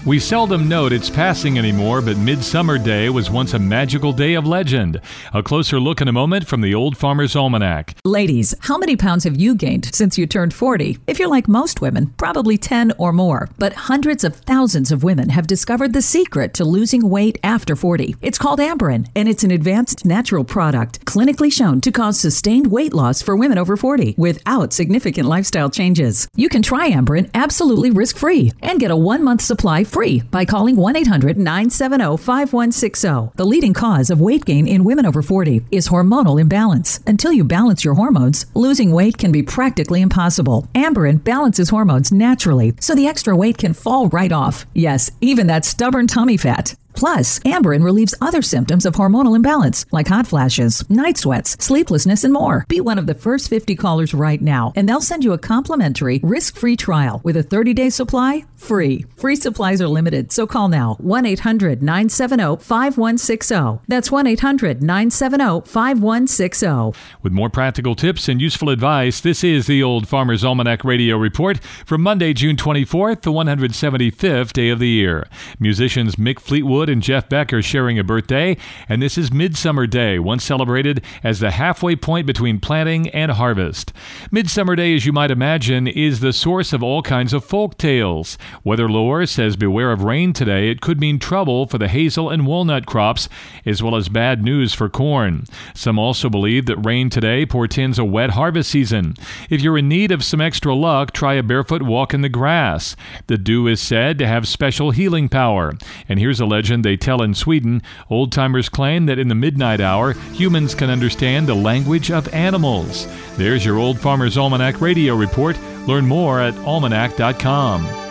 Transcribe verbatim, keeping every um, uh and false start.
We seldom note its passing anymore, but Midsummer Day was once a magical day of legend. A closer look in a moment from the Old Farmer's Almanac. Ladies, how many pounds have you gained since you turned forty? If you're like most women, probably ten or more. But hundreds of thousands of women have discovered the secret to losing weight after forty. It's called Amberen, and it's an advanced natural product clinically shown to cause sustained weight loss for women over forty without significant lifestyle changes. You can try Amberen absolutely risk-free and get a one-month supply free by calling one eight hundred nine seven zero five one six zero. The leading cause of weight gain in women over forty is hormonal imbalance. Until you balance your hormones, losing weight can be practically impossible. Amberen balances hormones naturally, so the extra weight can fall right off. Yes, even that stubborn tummy fat. Plus, Amberen relieves other symptoms of hormonal imbalance, like hot flashes, night sweats, sleeplessness, and more. Be one of the first fifty callers right now, and they'll send you a complimentary, risk-free trial with a thirty-day supply free. Free supplies are limited, so call now. one eight hundred nine seven zero five one six zero. That's one eight hundred nine seven zero five one six zero. With more practical tips and useful advice, this is the Old Farmer's Almanac Radio Report for Monday, June twenty-fourth, the one hundred seventy-fifth day of the year. Musicians Mick Fleetwood and Jeff Beck are sharing a birthday, and this is Midsummer Day, once celebrated as the halfway point between planting and harvest. Midsummer Day, as you might imagine, is the source of all kinds of folk tales. Weather lore says beware of rain today. It could mean trouble for the hazel and walnut crops, as well as bad news for corn. Some also believe that rain today portends a wet harvest season. If you're in need of some extra luck, try a barefoot walk in the grass. The dew is said to have special healing power. And here's a legend they tell in Sweden. Old-timers claim that in the midnight hour, humans can understand the language of animals. There's your Old Farmer's Almanac Radio Report. Learn more at almanac dot com.